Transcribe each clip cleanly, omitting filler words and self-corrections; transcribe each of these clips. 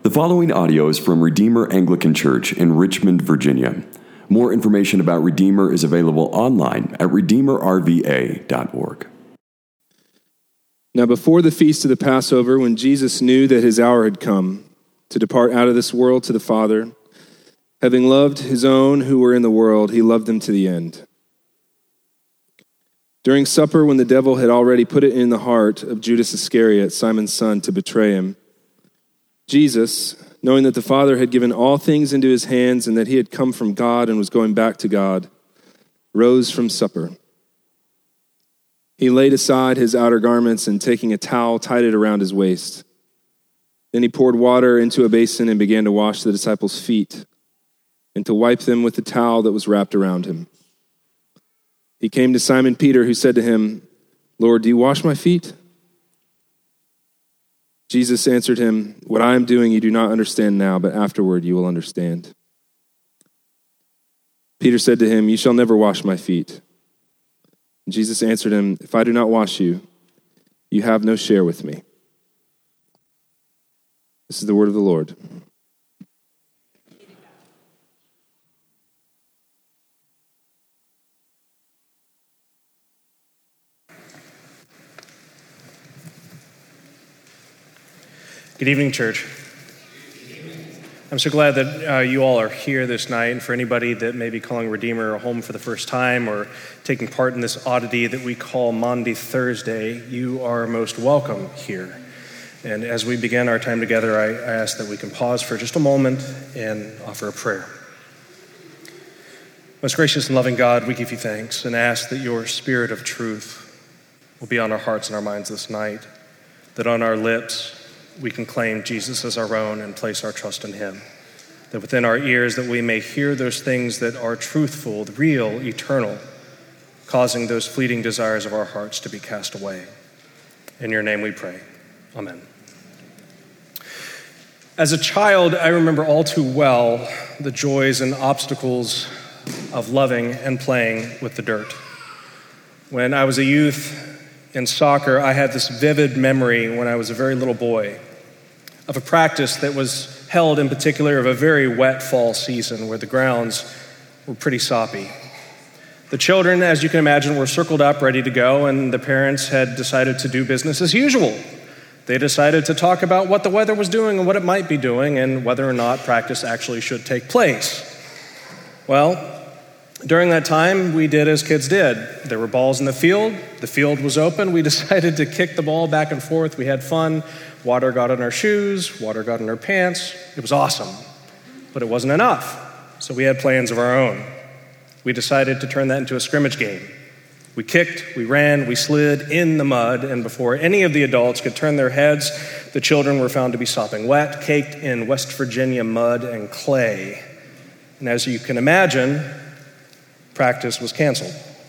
The following audio is from Redeemer Anglican Church in Richmond, Virginia. More information about Redeemer is available online at redeemerrva.org. Now before the feast of the Passover, when Jesus knew that his hour had come to depart out of this world to the Father, having loved his own who were in the world, he loved them to the end. During supper, when the devil had already put it in the heart of Judas Iscariot, Simon's son, to betray him, Jesus, knowing that the Father had given all things into his hands and that he had come from God and was going back to God, rose from supper. He laid aside his outer garments and taking a towel, tied it around his waist. Then he poured water into a basin and began to wash the disciples' feet and to wipe them with the towel that was wrapped around him. He came to Simon Peter, who said to him, "Lord, do you wash my feet?" Jesus answered him, "What I am doing you do not understand now, but afterward you will understand." Peter said to him, "You shall never wash my feet." And Jesus answered him, "If I do not wash you, you have no share with me." This is the word of the Lord. Good evening, church. I'm so glad that you all are here this night, and for anybody that may be calling Redeemer home for the first time or taking part in this oddity that we call Maundy Thursday, you are most welcome here. And as we begin our time together, I ask that we can pause for just a moment and offer a prayer. Most gracious and loving God, we give you thanks and ask that your spirit of truth will be on our hearts and our minds this night, that on our lips we can claim Jesus as our own and place our trust in him. That within our ears that we may hear those things that are truthful, real, eternal, causing those fleeting desires of our hearts to be cast away. In your name we pray. Amen. As a child, I remember all too well the joys and obstacles of loving and playing with the dirt. When I was a youth, in soccer, I had this vivid memory when I was a very little boy of a practice that was held in particular of a very wet fall season where the grounds were pretty soppy. The children, as you can imagine, were circled up, ready to go, and the parents had decided to do business as usual. They decided to talk about what the weather was doing and what it might be doing and whether or not practice actually should take place. Well, during that time, we did as kids did. There were balls in the field was open, we decided to kick the ball back and forth, we had fun, water got in our shoes, water got in our pants, it was awesome. But it wasn't enough, so we had plans of our own. We decided to turn that into a scrimmage game. We kicked, we ran, we slid in the mud, and before any of the adults could turn their heads, the children were found to be sopping wet, caked in West Virginia mud and clay. And as you can imagine, practice was canceled.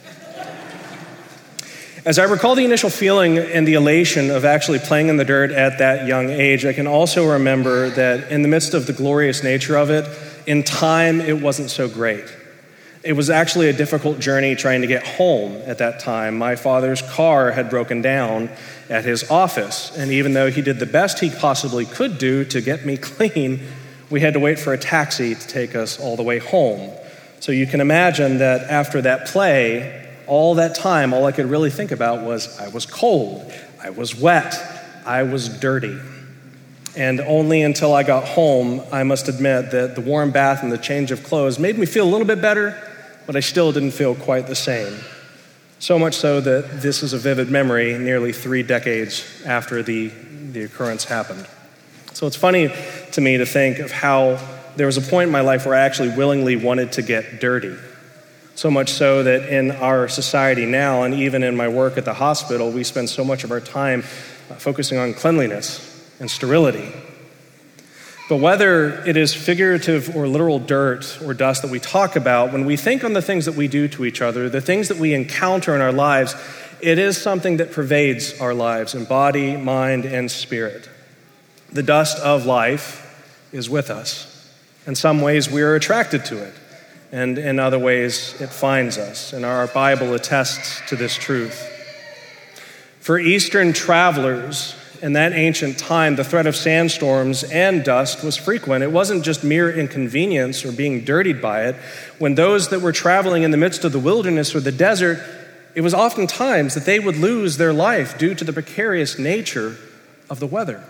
As I recall the initial feeling and the elation of actually playing in the dirt at that young age, I can also remember that in the midst of the glorious nature of it, in time, it wasn't so great. It was actually a difficult journey trying to get home at that time. My father's car had broken down at his office, and even though he did the best he possibly could do to get me clean, we had to wait for a taxi to take us all the way home. So you can imagine that after that play, all that time, all I could really think about was I was cold, I was wet, I was dirty. And only until I got home, I must admit that the warm bath and the change of clothes made me feel a little bit better, but I still didn't feel quite the same. So much so that this is a vivid memory nearly 3 decades after the occurrence happened. So it's funny to me to think of how there was a point in my life where I actually willingly wanted to get dirty. So much so that in our society now, and even in my work at the hospital, we spend so much of our time focusing on cleanliness and sterility. But whether it is figurative or literal dirt or dust that we talk about, when we think on the things that we do to each other, the things that we encounter in our lives, it is something that pervades our lives in body, mind, and spirit. The dust of life is with us. In some ways, we are attracted to it, and in other ways, it finds us, and our Bible attests to this truth. For Eastern travelers, in that ancient time, the threat of sandstorms and dust was frequent. It wasn't just mere inconvenience or being dirtied by it. When those that were traveling in the midst of the wilderness or the desert, it was oftentimes that they would lose their life due to the precarious nature of the weather.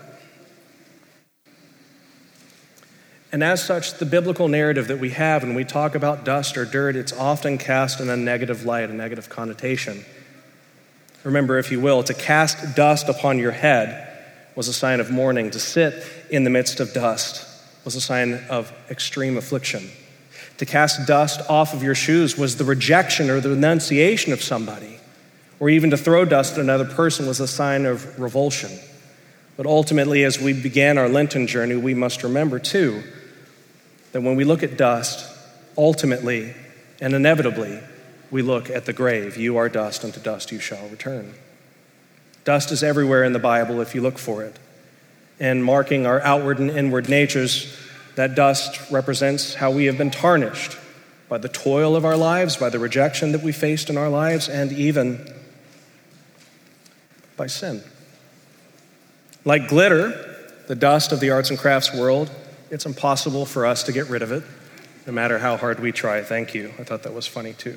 And as such, the biblical narrative that we have when we talk about dust or dirt, it's often cast in a negative light, a negative connotation. Remember, if you will, to cast dust upon your head was a sign of mourning. To sit in the midst of dust was a sign of extreme affliction. To cast dust off of your shoes was the rejection or the renunciation of somebody. Or even to throw dust at another person was a sign of revulsion. But ultimately, as we began our Lenten journey, we must remember, too, that when we look at dust, ultimately and inevitably, we look at the grave. You are dust, and to dust you shall return. Dust is everywhere in the Bible if you look for it. And marking our outward and inward natures, that dust represents how we have been tarnished by the toil of our lives, by the rejection that we faced in our lives, and even by sin. Like glitter, the dust of the arts and crafts world, it's impossible for us to get rid of it, no matter how hard we try. Thank you. I thought that was funny too.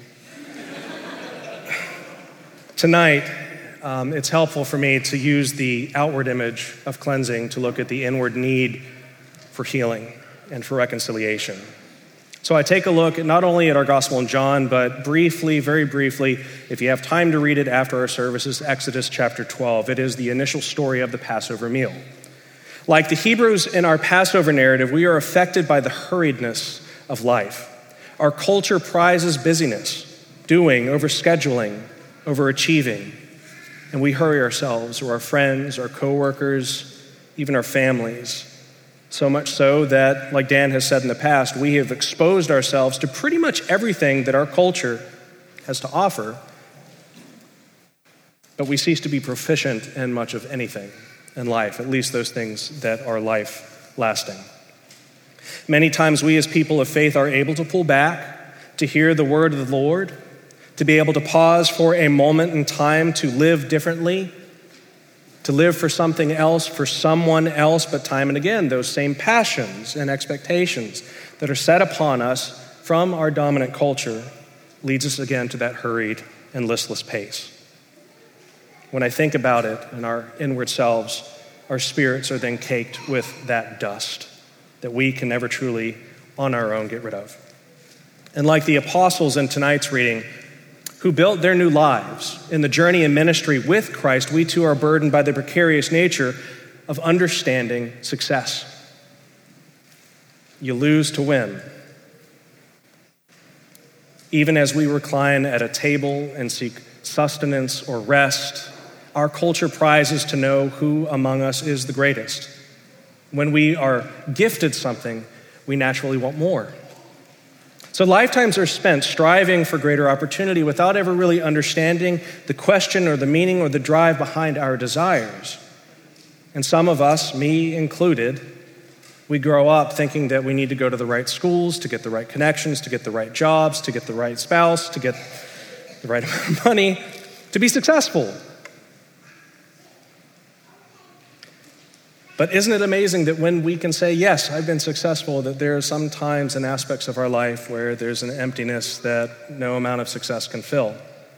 Tonight, it's helpful for me to use the outward image of cleansing to look at the inward need for healing and for reconciliation. So I take a look at not only at our gospel in John, but briefly, very briefly, if you have time to read it after our services, Exodus chapter 12. It is the initial story of the Passover meal. Like the Hebrews in our Passover narrative, we are affected by the hurriedness of life. Our culture prizes busyness, doing over scheduling, over achieving, and we hurry ourselves or our friends, our coworkers, even our families. So much so that, like Dan has said in the past, we have exposed ourselves to pretty much everything that our culture has to offer, but we cease to be proficient in much of anything in life, at least those things that are life-lasting. Many times we as people of faith are able to pull back, to hear the word of the Lord, to be able to pause for a moment in time to live differently, to live for something else, for someone else, but time and again, those same passions and expectations that are set upon us from our dominant culture leads us again to that hurried and listless pace. When I think about it in our inward selves, our spirits are then caked with that dust that we can never truly on our own get rid of. And like the apostles in tonight's reading, who built their new lives in the journey and ministry with Christ, we too are burdened by the precarious nature of understanding success. You lose to win. Even as we recline at a table and seek sustenance or rest, our culture prizes to know who among us is the greatest. When we are gifted something, we naturally want more. So lifetimes are spent striving for greater opportunity without ever really understanding the question or the meaning or the drive behind our desires. And some of us, me included, we grow up thinking that we need to go to the right schools, to get the right connections, to get the right jobs, to get the right spouse, to get the right amount of money, to be successful. But isn't it amazing that when we can say, yes, I've been successful, that there are some times and aspects of our life where there's an emptiness that no amount of success can fill?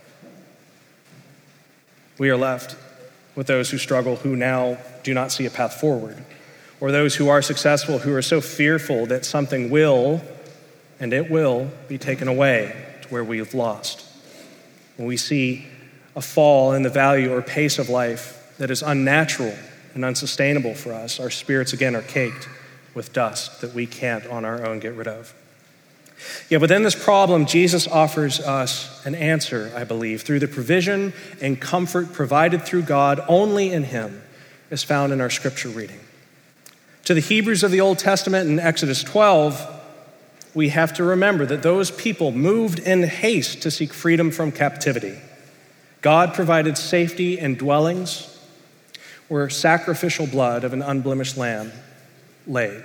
We are left with those who struggle, who now do not see a path forward, or those who are successful, who are so fearful that something will, and it will, be taken away to where we have lost. When we see a fall in the value or pace of life that is unnatural and unsustainable for us, our spirits again are caked with dust that we can't on our own get rid of. Yeah, within this problem, Jesus offers us an answer, I believe, through the provision and comfort provided through God only in Him, as found in our scripture reading. To the Hebrews of the Old Testament in Exodus 12, we have to remember that those people moved in haste to seek freedom from captivity. God provided safety and dwellings where sacrificial blood of an unblemished lamb lay.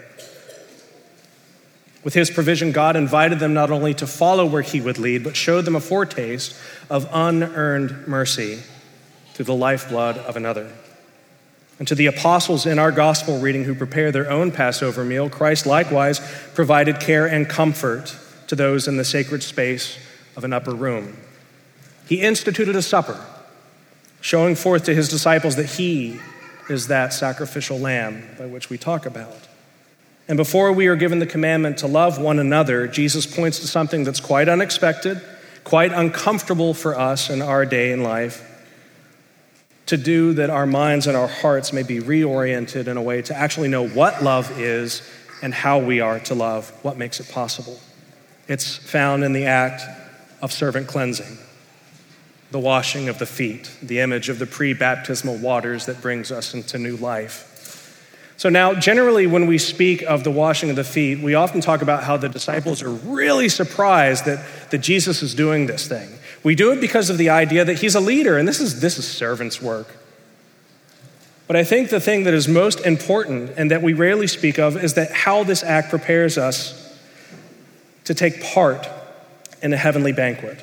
With His provision, God invited them not only to follow where He would lead, but showed them a foretaste of unearned mercy through the lifeblood of another. And to the apostles in our gospel reading who prepare their own Passover meal, Christ likewise provided care and comfort to those in the sacred space of an upper room. He instituted a supper, showing forth to his disciples that he is that sacrificial lamb by which we talk about. And before we are given the commandment to love one another, Jesus points to something that's quite unexpected, quite uncomfortable for us in our day in life, to do that our minds and our hearts may be reoriented in a way to actually know what love is and how we are to love, what makes it possible. It's found in the act of servant cleansing, the washing of the feet, the image of the pre-baptismal waters that brings us into new life. So now, generally, when we speak of the washing of the feet, we often talk about how the disciples are really surprised that Jesus is doing this thing. We do it because of the idea that he's a leader, and this is servant's work. But I think the thing that is most important and that we rarely speak of is that how this act prepares us to take part in a heavenly banquet.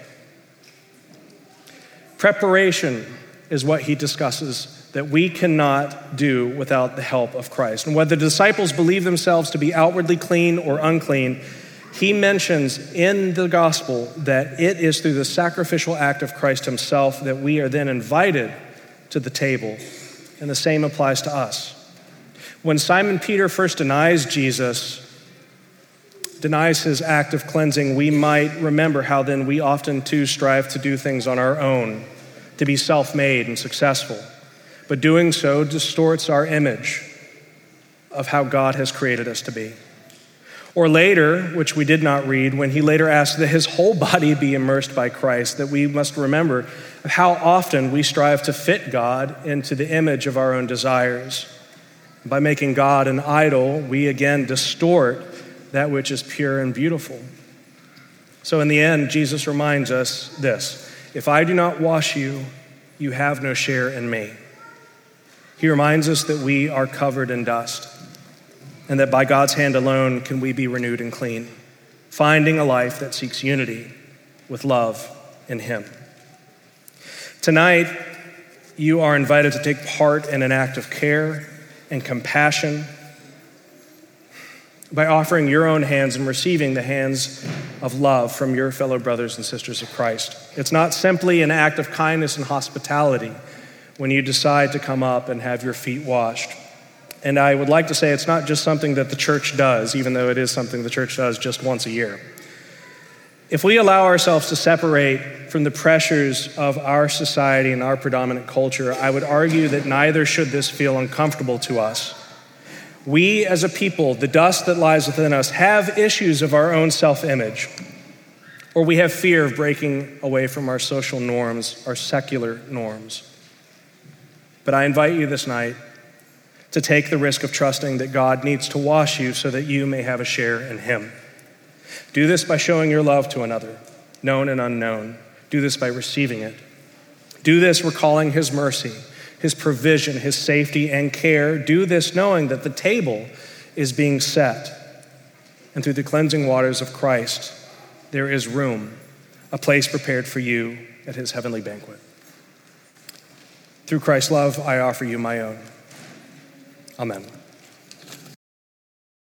Preparation is what he discusses that we cannot do without the help of Christ. And whether the disciples believe themselves to be outwardly clean or unclean, he mentions in the gospel that it is through the sacrificial act of Christ himself that we are then invited to the table. And the same applies to us. When Simon Peter first denies Jesus, denies his act of cleansing, we might remember how then we often too strive to do things on our own, to be self-made and successful. But doing so distorts our image of how God has created us to be. Or later, which we did not read, when he later asked that his whole body be immersed by Christ, that we must remember how often we strive to fit God into the image of our own desires. By making God an idol, we again distort that which is pure and beautiful. So in the end, Jesus reminds us this: if I do not wash you, you have no share in me. He reminds us that we are covered in dust, and that by God's hand alone can we be renewed and clean, finding a life that seeks unity with love in him. Tonight, you are invited to take part in an act of care and compassion by offering your own hands and receiving the hands of love from your fellow brothers and sisters of Christ. It's not simply an act of kindness and hospitality when you decide to come up and have your feet washed. And I would like to say it's not just something that the church does, even though it is something the church does just once a year. If we allow ourselves to separate from the pressures of our society and our predominant culture, I would argue that neither should this feel uncomfortable to us. We as a people, the dust that lies within us, have issues of our own self-image, or we have fear of breaking away from our social norms, our secular norms. But I invite you this night to take the risk of trusting that God needs to wash you so that you may have a share in him. Do this by showing your love to another, known and unknown. Do this by receiving it. Do this recalling his mercy, his provision, his safety and care. Do this knowing that the table is being set. And through the cleansing waters of Christ, there is room, a place prepared for you at his heavenly banquet. Through Christ's love, I offer you my own. Amen.